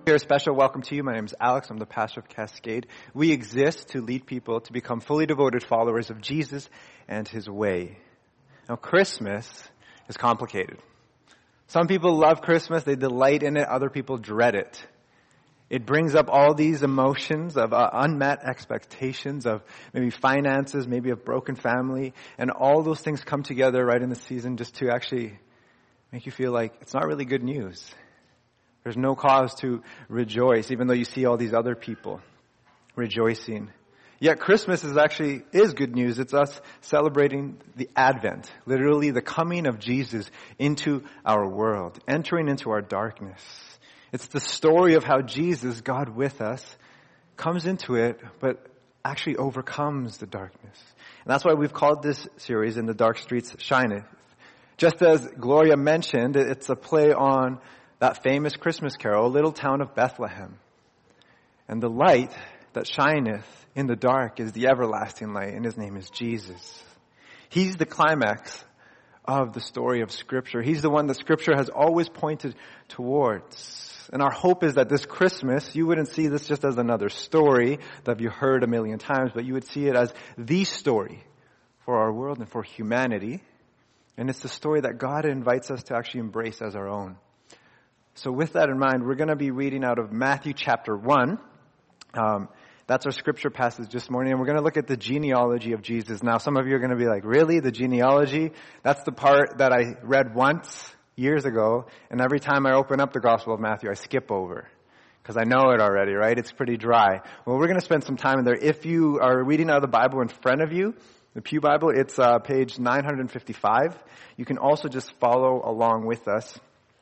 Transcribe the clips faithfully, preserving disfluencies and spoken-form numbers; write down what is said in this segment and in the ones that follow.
Here, a special welcome to you. My name is Alex. I'm the pastor of Cascade. We exist to lead people to become fully devoted followers of Jesus and His way. Now, Christmas is complicated. Some people love Christmas. They delight in it. Other people dread it. It brings up all these emotions of uh, unmet expectations of maybe finances, maybe a broken family, and all those things come together right in the season just to actually make you feel like it's not really good news. There's no cause to rejoice, even though you see all these other people rejoicing. Yet Christmas is actually, is good news. It's us celebrating the Advent, literally the coming of Jesus into our world, entering into our darkness. It's the story of how Jesus, God with us, comes into it, but actually overcomes the darkness. And that's why we've called this series In the Dark Streets Shineth. Just as Gloria mentioned, it's a play on that famous Christmas carol, Little Town of Bethlehem. And the light that shineth in the dark is the everlasting light, and His name is Jesus. He's the climax of the story of Scripture. He's the one that Scripture has always pointed towards. And our hope is that this Christmas, you wouldn't see this just as another story that you heard a million times, but you would see it as the story for our world and for humanity. And it's the story that God invites us to actually embrace as our own. So with that in mind, we're going to be reading out of Matthew chapter one. Um, that's our scripture passage this morning. And we're going to look at the genealogy of Jesus. Now, some of you are going to be like, really? The genealogy? That's the part that I read once years ago. And every time I open up the Gospel of Matthew, I skip over. Because I know it already, right? It's pretty dry. Well, we're going to spend some time in there. If you are reading out of the Bible in front of you, the Pew Bible, it's uh, page nine fifty-five. You can also just follow along with us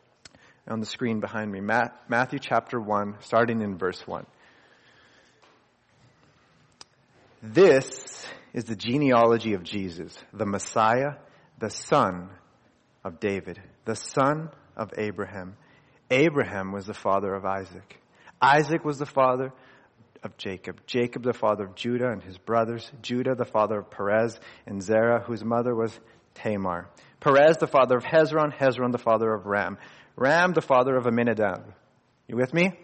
on the screen behind me. Matthew chapter one, starting in verse one. This is the genealogy of Jesus, the Messiah, the son of David, the son of Abraham. Abraham was the father of Isaac. Isaac was the father of Jacob. Jacob the father of Judah and his brothers. Judah the father of Perez and Zerah, whose mother was Tamar. Perez the father of Hezron. Hezron the father of Ram. Ram, the father of Amminadab. You with me?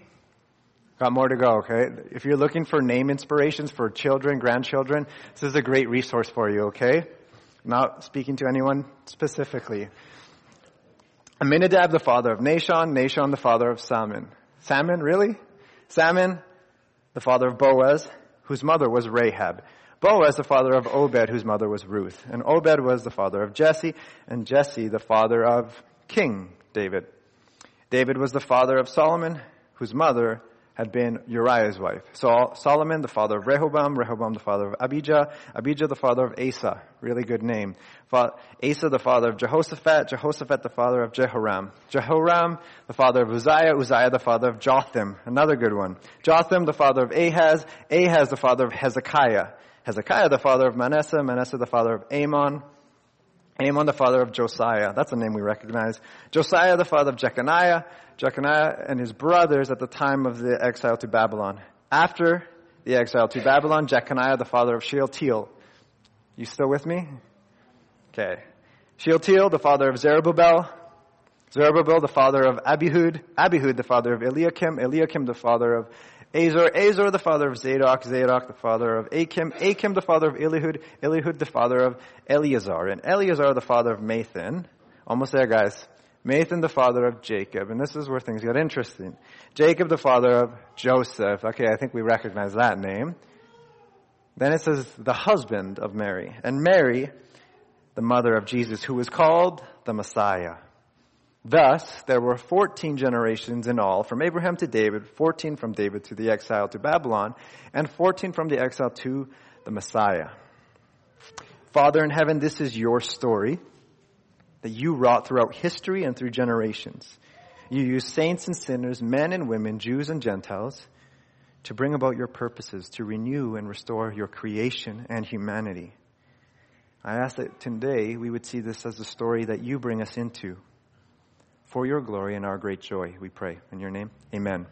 Got more to go, okay? If you're looking for name inspirations for children, grandchildren, this is a great resource for you, okay? I'm not speaking to anyone specifically. Amminadab, the father of Nahshon. Nahshon, the father of Salmon. Salmon, really? Salmon, the father of Boaz, whose mother was Rahab. Boaz, the father of Obed, whose mother was Ruth. And Obed was the father of Jesse, and Jesse, the father of King David. David was the father of Solomon, whose mother had been Uriah's wife. So Solomon, the father of Rehoboam, Rehoboam, the father of Abijah, Abijah, the father of Asa, really good name. Asa, the father of Jehoshaphat, Jehoshaphat, the father of Jehoram, Jehoram, the father of Uzziah, Uzziah, the father of Jotham, another good one. Jotham, the father of Ahaz, Ahaz, the father of Hezekiah, Hezekiah, the father of Manasseh, Manasseh, the father of Amon, Amon, the father of Josiah. That's a name we recognize. Josiah, the father of Jeconiah. Jeconiah and his brothers at the time of the exile to Babylon. After the exile to Babylon, Jeconiah, the father of Shealtiel. You still with me? Okay. Shealtiel, the father of Zerubbabel. Zerubbabel, the father of Abihud. Abihud, the father of Eliakim. Eliakim, the father of Azor, Azor, the father of Zadok, Zadok, the father of Achim, Achim, the father of Elihud, Elihud, the father of Eleazar, and Eleazar, the father of Mathan. Almost there, guys. Mathan, the father of Jacob, and this is where things get interesting. Jacob, the father of Joseph. Okay, I think we recognize that name. Then it says the husband of Mary, and Mary, the mother of Jesus, who was called the Messiah. Thus, there were fourteen generations in all, from Abraham to David, fourteen from David to the exile to Babylon, and fourteen from the exile to the Messiah. Father in heaven, this is your story that you wrought throughout history and through generations. You used saints and sinners, men and women, Jews and Gentiles, to bring about your purposes, to renew and restore your creation and humanity. I ask that today we would see this as a story that you bring us into. For your glory and our great joy, we pray. In your name, amen.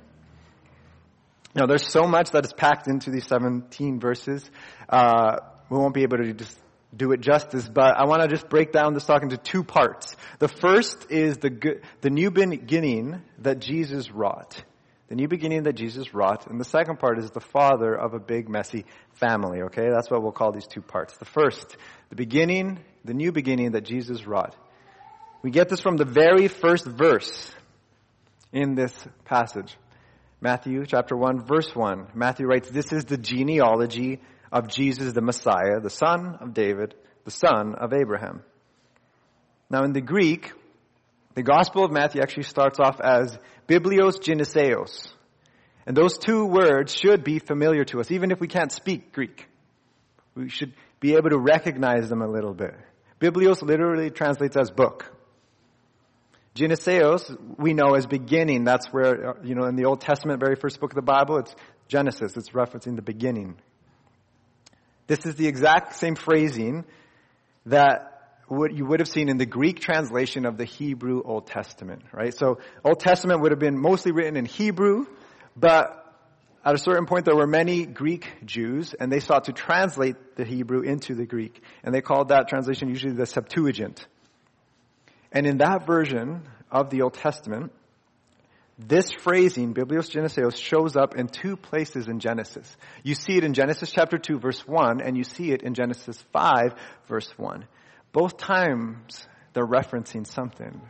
Now, there's so much that is packed into these seventeen verses. Uh, we won't be able to just do it justice, but I want to just break down this talk into two parts. The first is the the new beginning that Jesus wrought. The new beginning that Jesus wrought. And the second part is the father of a big, messy family, okay? That's what we'll call these two parts. The first, the beginning, the new beginning that Jesus wrought. We get this from the very first verse in this passage. Matthew chapter one, verse one. Matthew writes, "This is the genealogy of Jesus the Messiah, the son of David, the son of Abraham." Now in the Greek, the Gospel of Matthew actually starts off as Biblios Geneseos. And those two words should be familiar to us, even if we can't speak Greek. We should be able to recognize them a little bit. Biblios literally translates as book. Geneseos, we know as beginning. That's where, you know, in the Old Testament, very first book of the Bible, it's Genesis. It's referencing the beginning. This is the exact same phrasing that what you would have seen in the Greek translation of the Hebrew Old Testament, right? So Old Testament would have been mostly written in Hebrew, but at a certain point there were many Greek Jews, and they sought to translate the Hebrew into the Greek. And they called that translation usually the Septuagint. And in that version of the Old Testament, this phrasing, Biblios Geneseos, shows up in two places in Genesis. You see it in Genesis chapter two, verse one, and you see it in Genesis five, verse one. Both times, they're referencing something.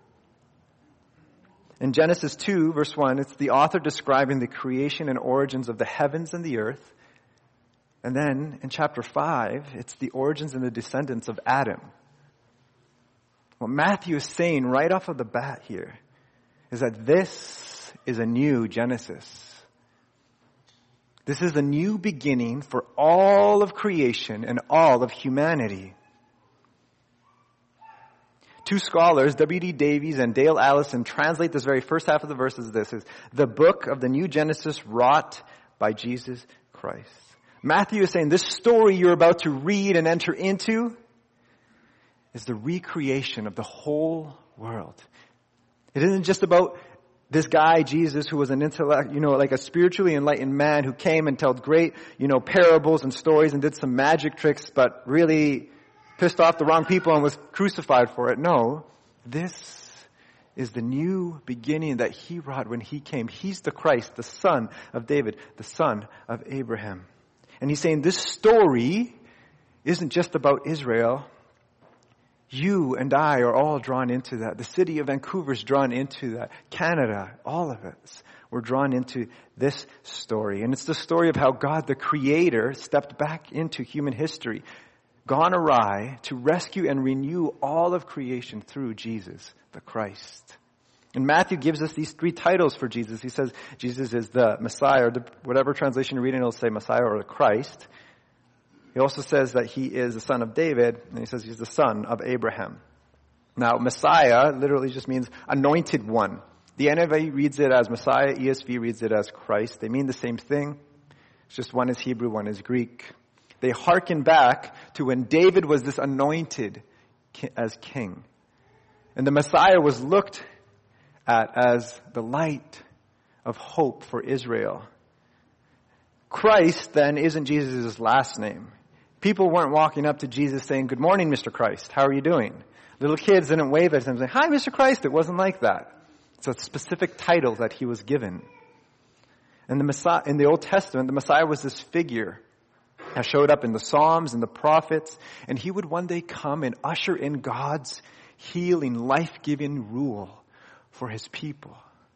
In Genesis two, verse one, it's the author describing the creation and origins of the heavens and the earth. And then, in chapter five, it's the origins and the descendants of Adam. What Matthew is saying right off of the bat here is that this is a new Genesis. This is a new beginning for all of creation and all of humanity. Two scholars, W D Davies and Dale Allison, translate this very first half of the verse as this, is the book of the new Genesis wrought by Jesus Christ. Matthew is saying this story you're about to read and enter into is the recreation of the whole world. It isn't just about this guy, Jesus, who was an intellect, you know, like a spiritually enlightened man who came and told great, you know, parables and stories and did some magic tricks, but really pissed off the wrong people and was crucified for it. No, this is the new beginning that he wrought when he came. He's the Christ, the son of David, the son of Abraham. And he's saying this story isn't just about Israel. You and I are all drawn into that. The city of Vancouver is drawn into that. Canada, all of us, we're drawn into this story. And it's the story of how God, the Creator, stepped back into human history, gone awry to rescue and renew all of creation through Jesus, the Christ. And Matthew gives us these three titles for Jesus. He says Jesus is the Messiah, or the, whatever translation you're reading, it'll say Messiah or the Christ. He also says that he is the son of David, and he says he's the son of Abraham. Now, Messiah literally just means anointed one. The N I V reads it as Messiah, E S V reads it as Christ. They mean the same thing. It's just one is Hebrew, one is Greek. They hearken back to when David was this anointed as king. And the Messiah was looked at as the light of hope for Israel. Christ, then, isn't Jesus' last name. People weren't walking up to Jesus saying, "Good morning, Mister Christ. How are you doing?" Little kids didn't wave at him and say, "Hi, Mister Christ." It wasn't like that. It's a specific title that he was given. And the Messiah, in the Old Testament, the Messiah was this figure that showed up in the Psalms and the prophets, and he would one day come and usher in God's healing, life-giving rule for his people.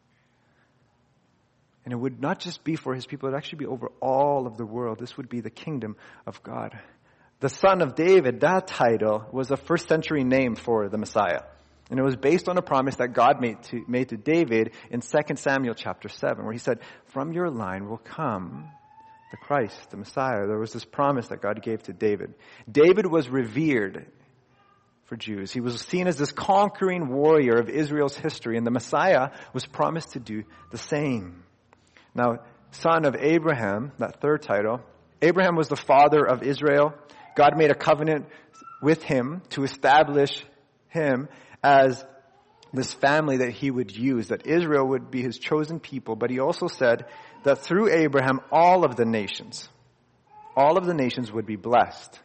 And it would not just be for his people, it would actually be over all of the world. This would be the kingdom of God. The son of David, that title, was a first century name for the Messiah. And it was based on a promise that God made to, made to David in Second Samuel chapter seven, where he said, "From your line will come the Christ, the Messiah." There was this promise that God gave to David. David was revered for Jews. He was seen as this conquering warrior of Israel's history, and the Messiah was promised to do the same. Now, son of Abraham, that third title, Abraham was the father of Israel. God made a covenant with him to establish him as this family that he would use, that Israel would be his chosen people. But he also said that through Abraham, all of the nations, all of the nations would be blessed.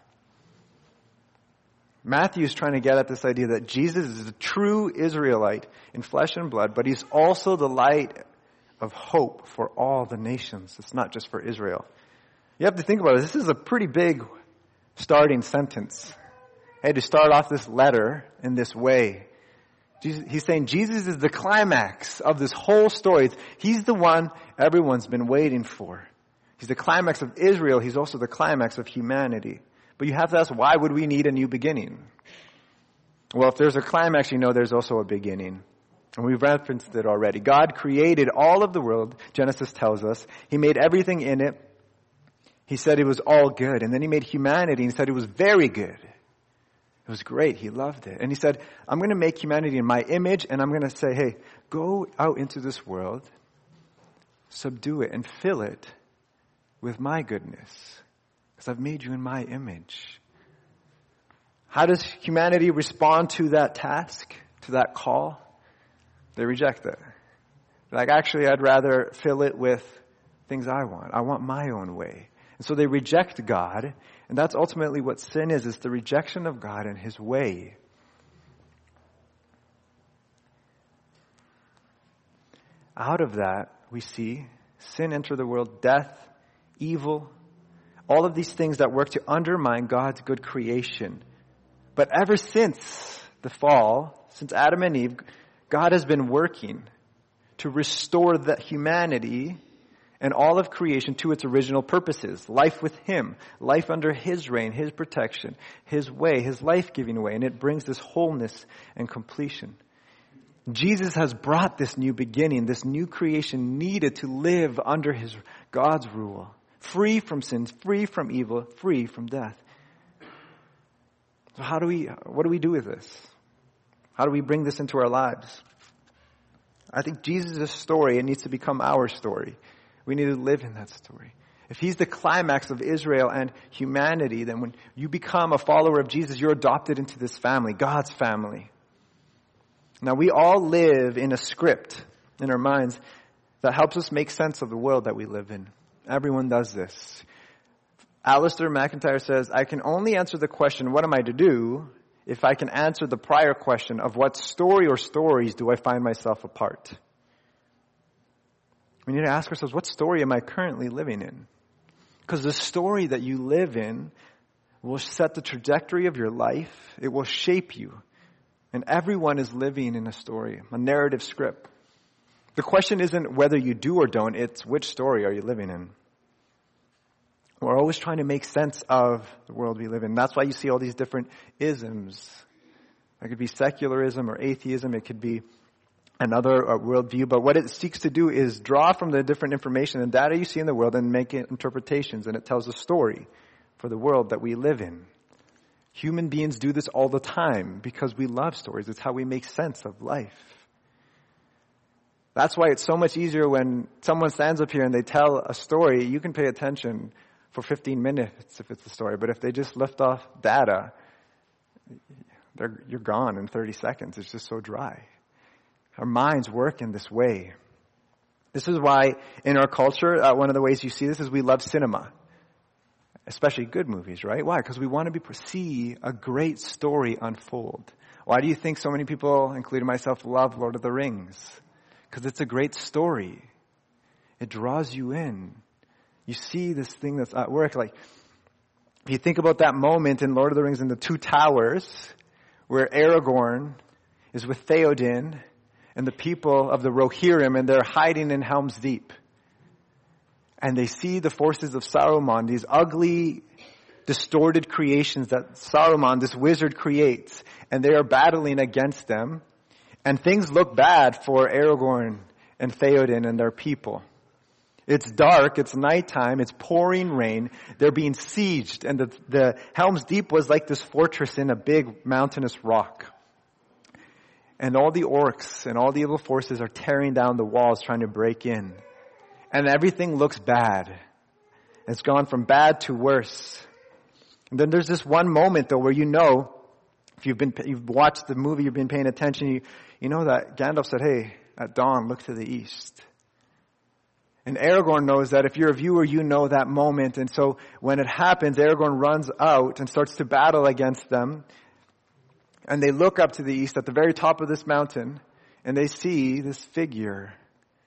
Matthew is trying to get at this idea that Jesus is a true Israelite in flesh and blood, but he's also the light of hope for all the nations. It's not just for Israel. You have to think about it. This is a pretty big starting sentence. Hey, to start off this letter in this way. Jesus, he's saying Jesus is the climax of this whole story. He's the one everyone's been waiting for. He's the climax of Israel. He's also the climax of humanity. But you have to ask, why would we need a new beginning? Well, if there's a climax, you know there's also a beginning. And we've referenced it already. God created all of the world, Genesis tells us. He made everything in it. He said it was all good. And then he made humanity and he said it was very good. It was great. He loved it. And he said, I'm going to make humanity in my image, and I'm going to say, hey, go out into this world, subdue it, and fill it with my goodness, because I've made you in my image. How does humanity respond to that task, to that call? They reject it. They're like, actually, I'd rather fill it with things I want. I want my own way. And so they reject God. And that's ultimately what sin is. It's the rejection of God and His way. Out of that, we see sin enter the world, death, evil, all of these things that work to undermine God's good creation. But ever since the fall, since Adam and Eve, God has been working to restore the humanity and all of creation to its original purposes. Life with Him, life under His reign, His protection, His way, His life-giving way. And it brings this wholeness and completion. Jesus has brought this new beginning, this new creation needed to live under His God's rule. Free from sins, free from evil, free from death. So how do we, what do we do with this? How do we bring this into our lives? I think Jesus' story, it needs to become our story. We need to live in that story. If He's the climax of Israel and humanity, then when you become a follower of Jesus, you're adopted into this family, God's family. Now, we all live in a script in our minds that helps us make sense of the world that we live in. Everyone does this. Alistair McIntyre says, I can only answer the question, what am I to do, if I can answer the prior question of what story or stories do I find myself a part? We need to ask ourselves, what story am I currently living in? Because the story that you live in will set the trajectory of your life. It will shape you. And everyone is living in a story, a narrative script. The question isn't whether you do or don't, it's which story are you living in? We're always trying to make sense of the world we live in. That's why you see all these different isms. It could be secularism or atheism. It could be another uh, worldview. But what it seeks to do is draw from the different information and data you see in the world and make it interpretations. And it tells a story for the world that we live in. Human beings do this all the time because we love stories. It's how we make sense of life. That's why it's so much easier when someone stands up here and they tell a story. You can pay attention for fifteen minutes if it's a story. But if they just lift off data, they're, you're gone in thirty seconds. It's just so dry. Our minds work in this way. This is why in our culture, uh, one of the ways you see this is we love cinema. Especially good movies, right? Why? Because we want to be see a great story unfold. Why do you think so many people, including myself, love Lord of the Rings? Because it's a great story. It draws you in. You see this thing that's at work. Like, if you think about that moment in Lord of the Rings in the Two Towers, where Aragorn is with Theoden and the people of the Rohirrim, and they're hiding in Helm's Deep. And they see the forces of Saruman, these ugly, distorted creations that Saruman, this wizard, creates. And they are battling against them. And things look bad for Aragorn and Theoden and their people. It's dark, it's nighttime, it's pouring rain. They're being sieged. And the, the Helm's Deep was like this fortress in a big mountainous rock. And all the orcs and all the evil forces are tearing down the walls trying to break in. And everything looks bad. It's gone from bad to worse. And then there's this one moment though where you know, if you've been, you've watched the movie, you've been paying attention, you, you know that Gandalf said, hey, at dawn, look to the east. And Aragorn knows that. If you're a viewer, you know that moment. And so when it happens, Aragorn runs out and starts to battle against them. And they look up to the east at the very top of this mountain, and they see this figure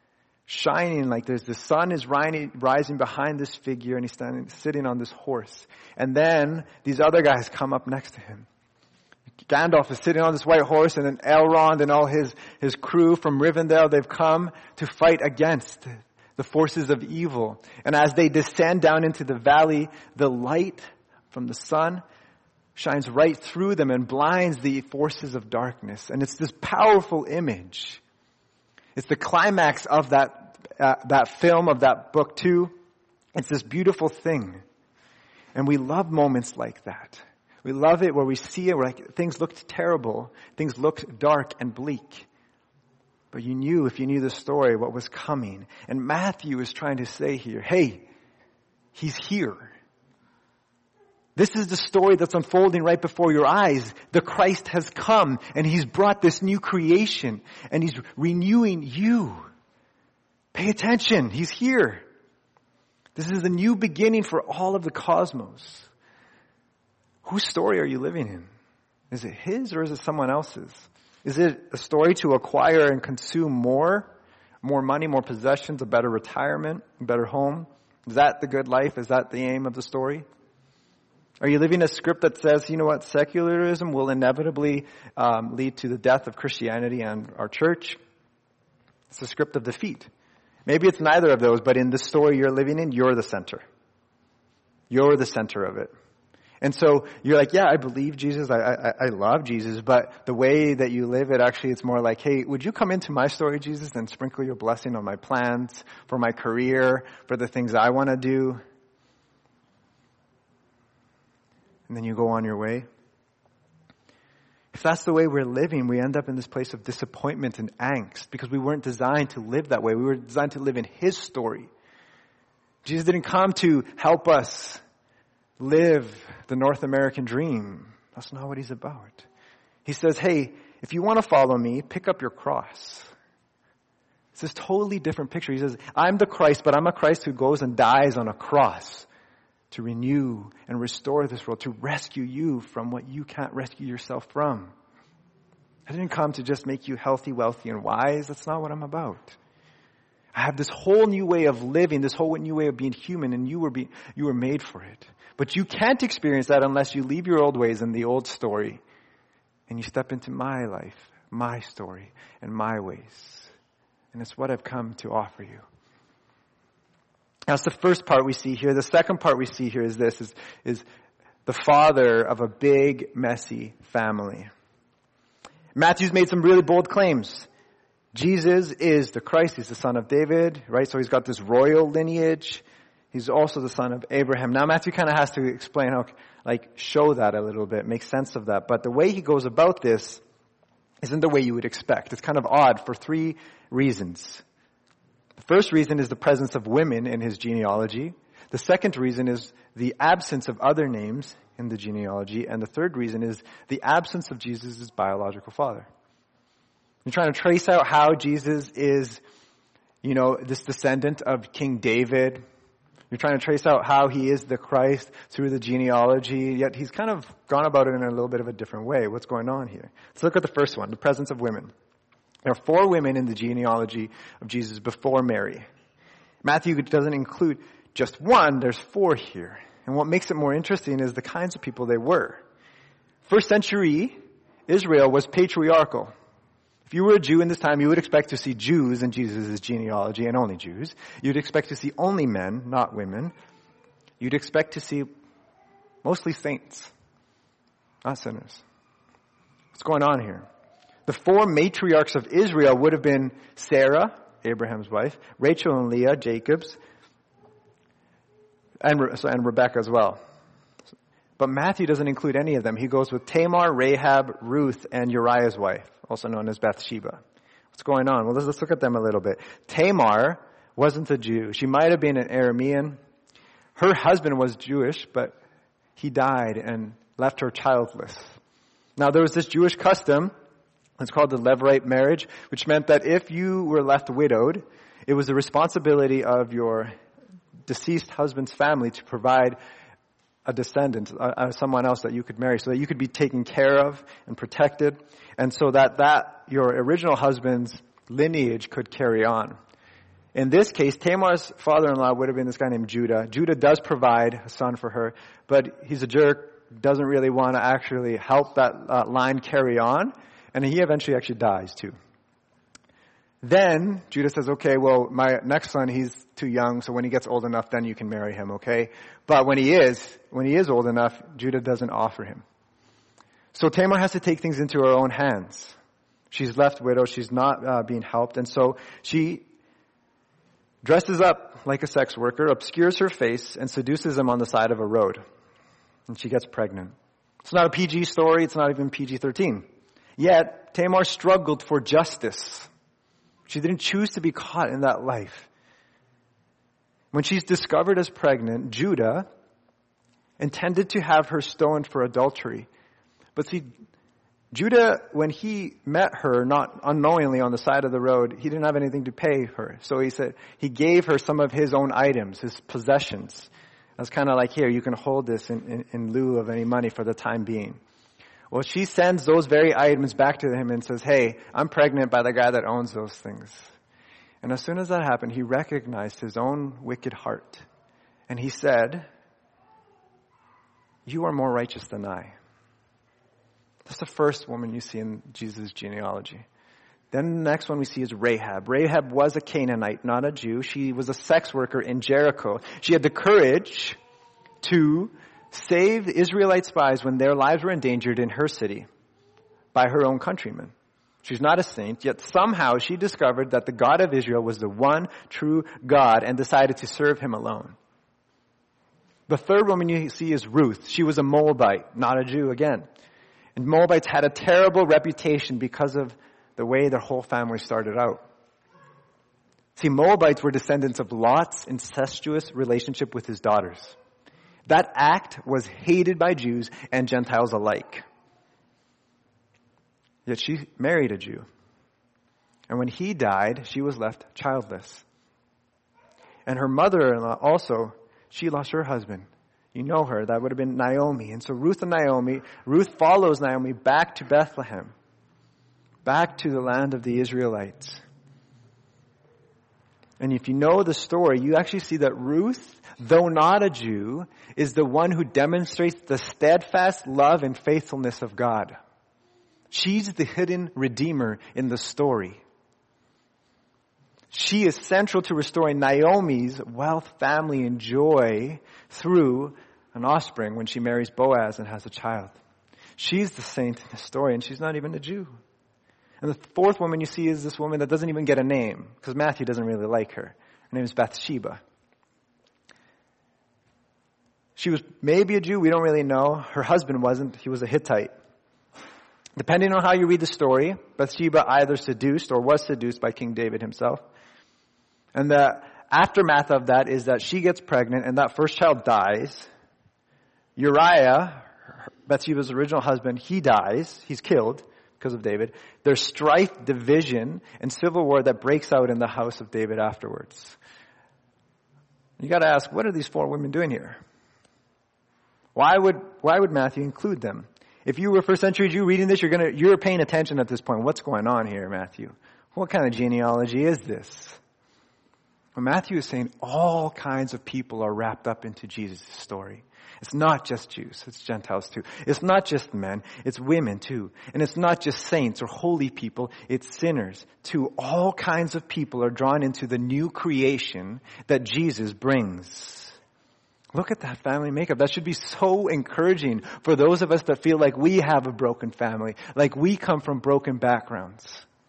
shining like this. The sun is rising, rising behind this figure, and he's standing, sitting on this horse. And then these other guys come up next to him. Gandalf is sitting on this white horse, and then Elrond and all his, his crew from Rivendell, they've come to fight against the forces of evil. And as they descend down into the valley, the light from the sun shines right through them and blinds the forces of darkness. And it's this powerful image. It's the climax of that, uh, that film, of that book too. It's this beautiful thing. And we love moments like that. We love it where we see it, where like things looked terrible, things looked dark and bleak. But you knew, if you knew the story, what was coming. And Matthew is trying to say here, hey, he's here. This is the story that's unfolding right before your eyes. The Christ has come, and he's brought this new creation, and he's renewing you. Pay attention, he's here. This is the new beginning for all of the cosmos. Whose story are you living in? Is it his or is it someone else's? Is it a story to acquire and consume more? More money, more possessions, a better retirement, a better home? Is that the good life? Is that the aim of the story? Are you living a script that says, you know what, secularism will inevitably um, lead to the death of Christianity and our church? It's a script of defeat. Maybe it's neither of those, but in the story you're living in, you're the center. You're the center of it. And so you're like, yeah, I believe Jesus, I, I I love Jesus, but the way that you live it, actually it's more like, hey, would you come into my story, Jesus, and sprinkle your blessing on my plans, for my career, for the things I want to do? And then you go on your way. If that's the way we're living, we end up in this place of disappointment and angst because we weren't designed to live that way. We were designed to live in his story. Jesus didn't come to help us live the North American dream. That's not what he's about. He says, hey, if you want to follow me, pick up your cross. It's this totally different picture. He says, I'm the Christ, but I'm a Christ who goes and dies on a cross to renew and restore this world, to rescue you from what you can't rescue yourself from. I didn't come to just make you healthy, wealthy, and wise. That's not what I'm about. I have this whole new way of living, this whole new way of being human, and you were being, you were made for it. But you can't experience that unless you leave your old ways and the old story, and you step into my life, my story, and my ways. And it's what I've come to offer you. That's the first part we see here. The second part we see here is this, is, is the father of a big, messy family. Matthew's made some really bold claims. Jesus is the Christ. He's the son of David, right? So he's got this royal lineage. He's also the son of Abraham. Now Matthew kind of has to explain how, like, show that a little bit, make sense of that. But the way he goes about this isn't the way you would expect. It's kind of odd for three reasons. The first reason is the presence of women in his genealogy. The second reason is the absence of other names in the genealogy. And the third reason is the absence of Jesus' biological father. You're trying to trace out how Jesus is, you know, this descendant of King David. You're trying to trace out how he is the Christ through the genealogy, yet he's kind of gone about it in a little bit of a different way. What's going on here? Let's look at the first one, the presence of women. There are four women in the genealogy of Jesus before Mary. Matthew doesn't include just one, there's four here. And what makes it more interesting is the kinds of people they were. First century Israel was patriarchal. If you were a Jew in this time, you would expect to see Jews in Jesus' genealogy, and only Jews. You'd expect to see only men, not women. You'd expect to see mostly saints, not sinners. What's going on here? The four matriarchs of Israel would have been Sarah, Abraham's wife, Rachel and Leah, Jacob's, and, and Rebecca as well. But Matthew doesn't include any of them. He goes with Tamar, Rahab, Ruth, and Uriah's wife, also known as Bathsheba. What's going on? Well, let's, let's look at them a little bit. Tamar wasn't a Jew. She might have been an Aramean. Her husband was Jewish, but he died and left her childless. Now, there was this Jewish custom. It's called the Levirate marriage, which meant that if you were left widowed, it was the responsibility of your deceased husband's family to provide a descendant, uh, someone else that you could marry, so that you could be taken care of and protected, and so that, that your original husband's lineage could carry on. In this case, Tamar's father-in-law would have been this guy named Judah. Judah does provide a son for her, but he's a jerk, doesn't really want to actually help that uh, line carry on, and he eventually actually dies too. Then Judah says, okay, well, my next son, he's too young, so when he gets old enough, then you can marry him, okay? But when he is, when he is old enough, Judah doesn't offer him. So Tamar has to take things into her own hands. She's left widowed, she's not uh, being helped, and so she dresses up like a sex worker, obscures her face, and seduces him on the side of a road. And she gets pregnant. It's not a P G story, it's not even P G thirteen. Yet, Tamar struggled for justice. She didn't choose to be caught in that life. When she's discovered as pregnant, Judah intended to have her stoned for adultery. But see, Judah, when he met her, not unknowingly on the side of the road, he didn't have anything to pay her. So he said, he gave her some of his own items, his possessions. That's kind of like, here, you can hold this in, in, in lieu of any money for the time being. Well, she sends those very items back to him and says, hey, I'm pregnant by the guy that owns those things. And as soon as that happened, he recognized his own wicked heart. And he said, you are more righteous than I. That's the first woman you see in Jesus' genealogy. Then the next one we see is Rahab. Rahab was a Canaanite, not a Jew. She was a sex worker in Jericho. She had the courage to save the Israelite spies when their lives were endangered in her city by her own countrymen. She's not a saint, yet somehow she discovered that the God of Israel was the one true God and decided to serve him alone. The third woman you see is Ruth. She was a Moabite, not a Jew again. And Moabites had a terrible reputation because of the way their whole family started out. See, Moabites were descendants of Lot's incestuous relationship with his daughters. That act was hated by Jews and Gentiles alike. Yet she married a Jew. And when he died, she was left childless. And her mother-in-law also, she lost her husband. You know her. That would have been Naomi. And so Ruth and Naomi, Ruth follows Naomi back to Bethlehem, back to the land of the Israelites. And if you know the story, you actually see that Ruth, though not a Jew, is the one who demonstrates the steadfast love and faithfulness of God. She's the hidden redeemer in the story. She is central to restoring Naomi's wealth, family, and joy through an offspring when she marries Boaz and has a child. She's the saint in the story, and she's not even a Jew. And the fourth woman you see is this woman that doesn't even get a name, because Matthew doesn't really like her. Her name is Bathsheba. She was maybe a Jew, we don't really know. Her husband wasn't, he was a Hittite. Depending on how you read the story, Bathsheba either seduced or was seduced by King David himself. And the aftermath of that is that she gets pregnant and that first child dies. Uriah, Bathsheba's original husband, he dies. He's killed because of David. There's strife, division, and civil war that breaks out in the house of David afterwards. You got to ask, what are these four women doing here? Why would why would Matthew include them? If you were a first century Jew reading this, you're gonna you're paying attention at this point. What's going on here, Matthew? What kind of genealogy is this? Well, Matthew is saying all kinds of people are wrapped up into Jesus' story. It's not just Jews, it's Gentiles too. It's not just men, it's women too. And it's not just saints or holy people, it's sinners too. All kinds of people are drawn into the new creation that Jesus brings. Look at that family makeup. That should be so encouraging for those of us that feel like we have a broken family, like we come from broken backgrounds.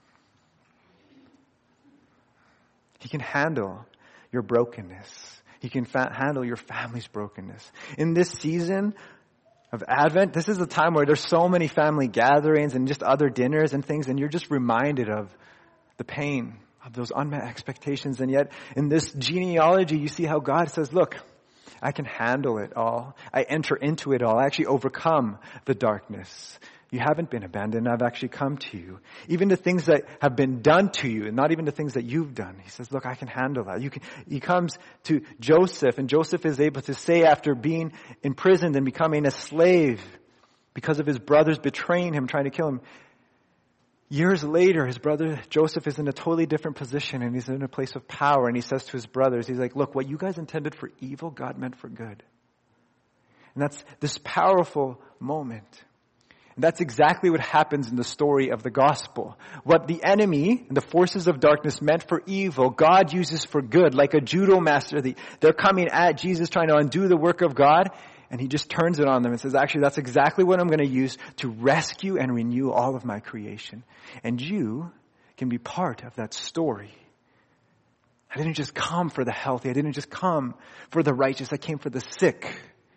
He can handle your brokenness. He can fa- handle your family's brokenness. In this season of Advent, this is a time where there's so many family gatherings and just other dinners and things, and you're just reminded of the pain of those unmet expectations. And yet, in this genealogy, you see how God says, look, I can handle it all. I enter into it all. I actually overcome the darkness. You haven't been abandoned. I've actually come to you. Even the things that have been done to you, and not even the things that you've done. He says, look, I can handle that. You can, he comes to Joseph, and Joseph is able to say after being imprisoned and becoming a slave because of his brothers betraying him, trying to kill him, Years later, his brother Joseph is in a totally different position, and he's in a place of power, and he says to his brothers, he's like, look, what you guys intended for evil, God meant for good. And that's this powerful moment. And that's exactly what happens in the story of the gospel. What the enemy and the forces of darkness meant for evil, God uses for good, like a judo master. They're coming at Jesus trying to undo the work of God, and he just turns it on them and says, actually, that's exactly what I'm going to use to rescue and renew all of my creation. And you can be part of that story. I didn't just come for the healthy. I didn't just come for the righteous. I came for the sick.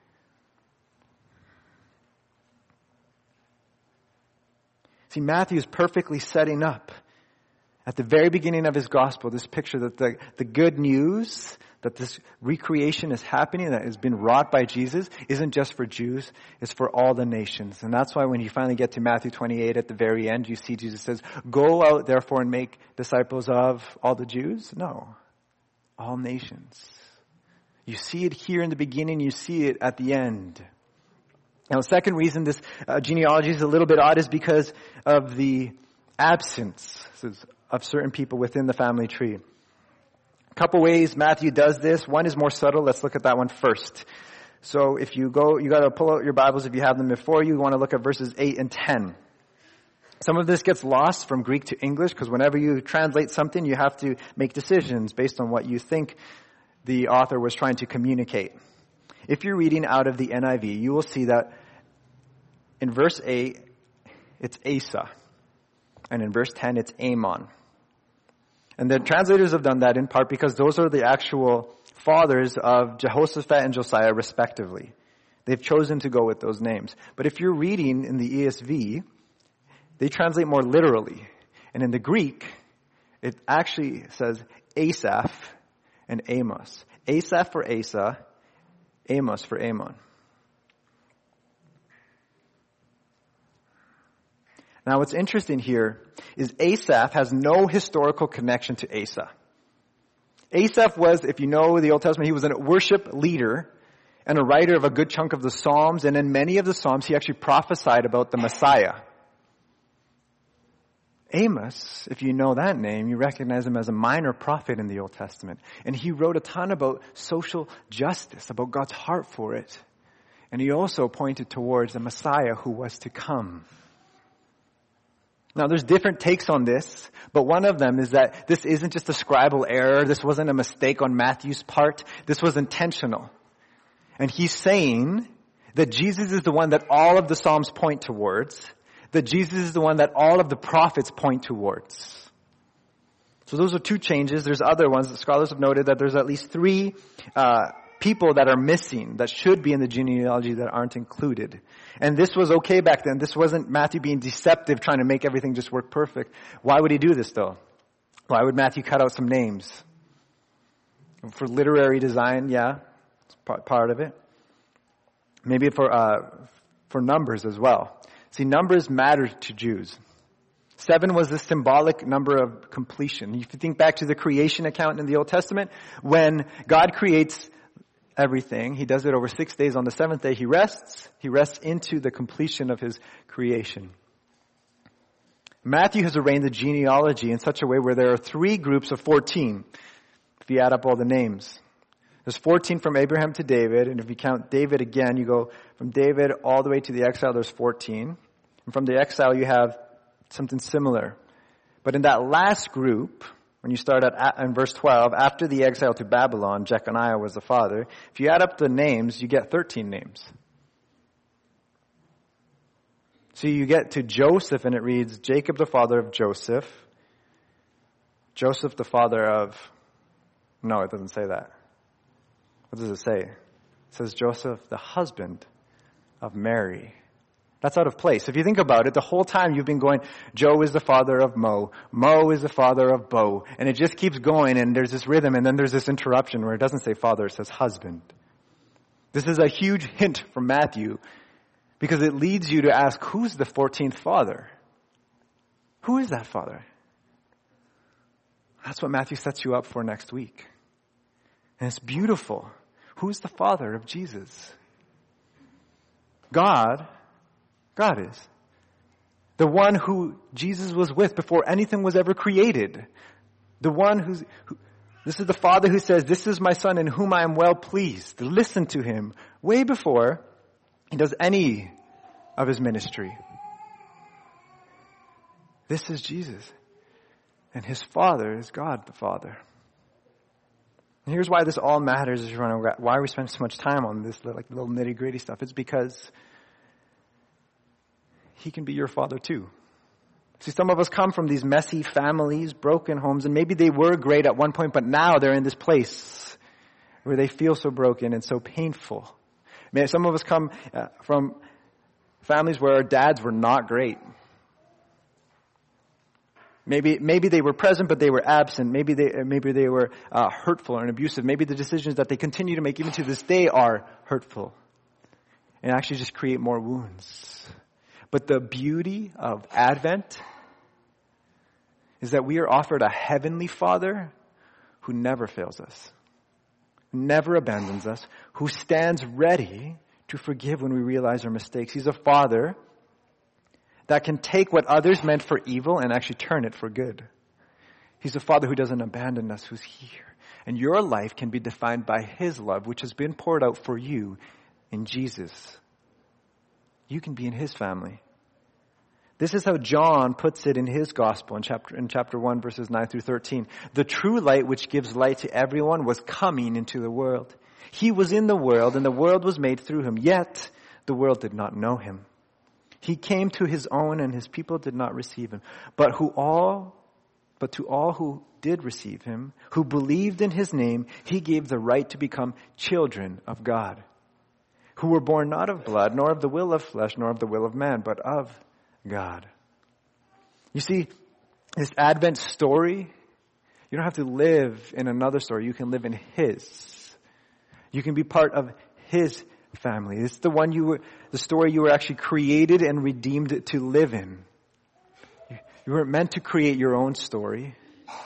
See, Matthew is perfectly setting up at the very beginning of his gospel this picture that the, the good news that this recreation is happening, that has been wrought by Jesus, isn't just for Jews, it's for all the nations. And that's why when you finally get to Matthew twenty-eight at the very end, you see Jesus says, go out therefore and make disciples of all the Jews? No, all nations. You see it here in the beginning, you see it at the end. Now, the second reason this uh, genealogy is a little bit odd is because of the absence of certain people within the family tree. A couple ways Matthew does this. One is more subtle. Let's look at that one first. So if you go, you got to pull out your Bibles if you have them before you. You want to look at verses eight and ten. Some of this gets lost from Greek to English because whenever you translate something, you have to make decisions based on what you think the author was trying to communicate. If you're reading out of the N I V, you will see that in verse eight, it's Asa. And in verse ten, it's Amon. And the translators have done that in part because those are the actual fathers of Jehoshaphat and Josiah, respectively. They've chosen to go with those names. But if you're reading in the E S V, they translate more literally. And in the Greek, it actually says Asaph and Amos. Asaph for Asa, Amos for Amon. Now what's interesting here is Asaph has no historical connection to Asa. Asaph was, if you know the Old Testament, he was a worship leader and a writer of a good chunk of the Psalms, and in many of the Psalms he actually prophesied about the Messiah. Amos, if you know that name, you recognize him as a minor prophet in the Old Testament. And he wrote a ton about social justice, about God's heart for it. And he also pointed towards the Messiah who was to come. Now, there's different takes on this, but one of them is that this isn't just a scribal error. This wasn't a mistake on Matthew's part. This was intentional. And he's saying that Jesus is the one that all of the Psalms point towards, that Jesus is the one that all of the prophets point towards. So those are two changes. There's other ones. The scholars have noted that there's at least three uh people that are missing, that should be in the genealogy that aren't included. And this was okay back then. This wasn't Matthew being deceptive, trying to make everything just work perfect. Why would he do this though? Why would Matthew cut out some names? For literary design, yeah, it's part of it. Maybe for uh for numbers as well. See, numbers mattered to Jews. Seven was the symbolic number of completion. If you think back to the creation account in the Old Testament, when God creates everything, he does it over six days. On the seventh day, he rests. He rests into the completion of his creation. Matthew has arranged the genealogy in such a way where there are three groups of fourteen, if you add up all the names. There's fourteen from Abraham to David, and if you count David again, you go from David all the way to the exile, there's fourteen. And from the exile, you have something similar. But in that last group, when you start at in verse twelve, after the exile to Babylon, Jeconiah was the father. If you add up the names, you get thirteen names. So you get to Joseph, and it reads, Jacob the father of Joseph. Joseph the father of... No, it doesn't say that. What does it say? It says Joseph the husband of Mary. That's out of place. If you think about it, the whole time you've been going, Joe is the father of Mo, Mo is the father of Bo, and it just keeps going, and there's this rhythm, and then there's this interruption where it doesn't say father, it says husband. This is a huge hint from Matthew, because it leads you to ask, who's the fourteenth father? Who is that father? That's what Matthew sets you up for next week. And it's beautiful. Who's the father of Jesus? God God is. The one who Jesus was with before anything was ever created. The one who's, who, this is the Father who says, this is my Son in whom I am well pleased. Listen to him way before he does any of his ministry. This is Jesus. And his Father is God the Father. And here's why this all matters, is why we spend so much time on this like little nitty gritty stuff. It's because he can be your Father too. See, some of us come from these messy families, broken homes, and maybe they were great at one point, but now they're in this place where they feel so broken and so painful. Maybe some of us come uh, from families where our dads were not great. Maybe, maybe they were present, but they were absent. Maybe they, maybe they were uh, hurtful and abusive. Maybe the decisions that they continue to make even to this day are hurtful and actually just create more wounds. But the beauty of Advent is that we are offered a heavenly Father who never fails us, never abandons us, who stands ready to forgive when we realize our mistakes. He's a Father that can take what others meant for evil and actually turn it for good. He's a Father who doesn't abandon us, who's here. And your life can be defined by his love, which has been poured out for you in Jesus. You can be in his family. This is how John puts it in his gospel in chapter, in chapter one, verses nine through thirteen. The true light which gives light to everyone was coming into the world. He was in the world, and the world was made through him, yet the world did not know him. He came to his own, and his people did not receive him. But who all, but to all who did receive him, who believed in his name, he gave the right to become children of God, who were born not of blood, nor of the will of flesh, nor of the will of man, but of God. You see, this Advent story, you don't have to live in another story. You can live in his. You can be part of his family. It's the one you were, the story you were actually created and redeemed to live in. You weren't meant to create your own story.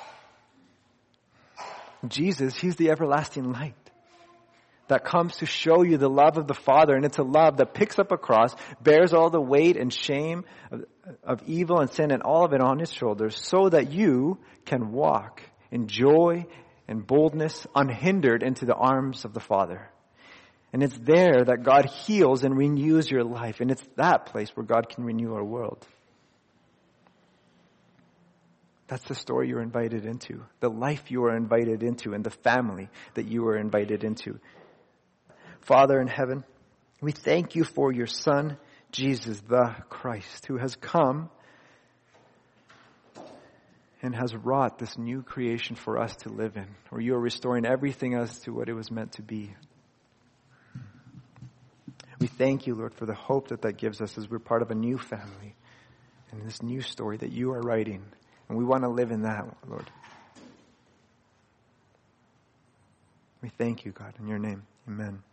Jesus, he's the everlasting light that comes to show you the love of the Father. And it's a love that picks up a cross, bears all the weight and shame of, of evil and sin and all of it on his shoulders, so that you can walk in joy and boldness unhindered into the arms of the Father. And it's there that God heals and renews your life. And it's that place where God can renew our world. That's the story you're invited into, the life you are invited into, and the family that you are invited into. Father in heaven, we thank you for your Son, Jesus the Christ, who has come and has wrought this new creation for us to live in, where you are restoring everything as to what it was meant to be. We thank you, Lord, for the hope that that gives us as we're part of a new family and this new story that you are writing. And we want to live in that, Lord. We thank you, God, in your name. Amen.